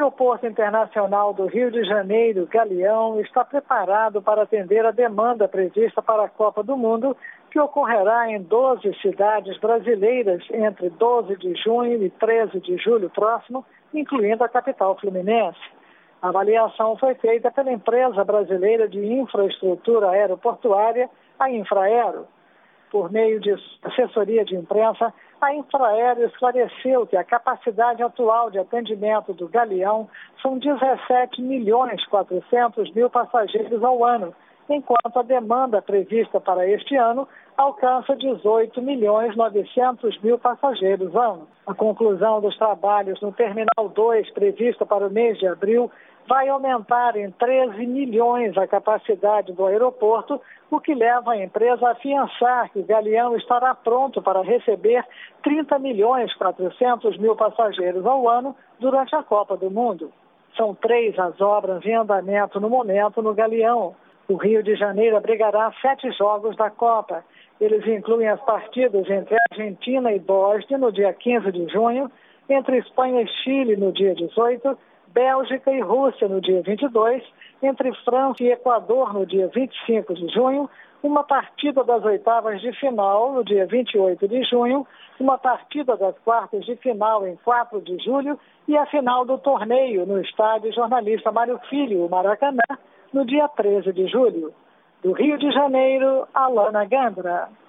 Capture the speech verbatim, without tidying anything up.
Aeroporto Internacional do Rio de Janeiro, Galeão, está preparado para atender a demanda prevista para a Copa do Mundo, que ocorrerá em doze cidades brasileiras entre doze de junho e treze de julho próximo, incluindo a capital fluminense. A avaliação foi feita pela empresa brasileira de infraestrutura aeroportuária, a Infraero. Por meio de assessoria de imprensa, a Infraero esclareceu que a capacidade atual de atendimento do Galeão são dezessete milhões e quatrocentos mil passageiros ao ano, enquanto a demanda prevista para este ano alcança dezoito milhões e novecentos mil passageiros ano. A conclusão dos trabalhos no Terminal dois, prevista para o mês de abril, vai aumentar em treze milhões a capacidade do aeroporto, o que leva a empresa a afiançar que o Galeão estará pronto para receber trinta milhões e quatrocentos mil passageiros ao ano durante a Copa do Mundo. São três as obras em andamento no momento no Galeão. O Rio de Janeiro abrigará sete jogos da Copa. Eles incluem as partidas entre Argentina e Bósnia no dia quinze de junho, entre Espanha e Chile no dia dezoito, Bélgica e Rússia no dia vinte e dois, entre França e Equador no dia vinte e cinco de junho, uma partida das oitavas de final no dia vinte e oito de junho, uma partida das quartas de final em quatro de julho e a final do torneio no estádio Jornalista Mário Filho, o Maracanã, no dia treze de julho. Do Rio de Janeiro, Alana Gandra.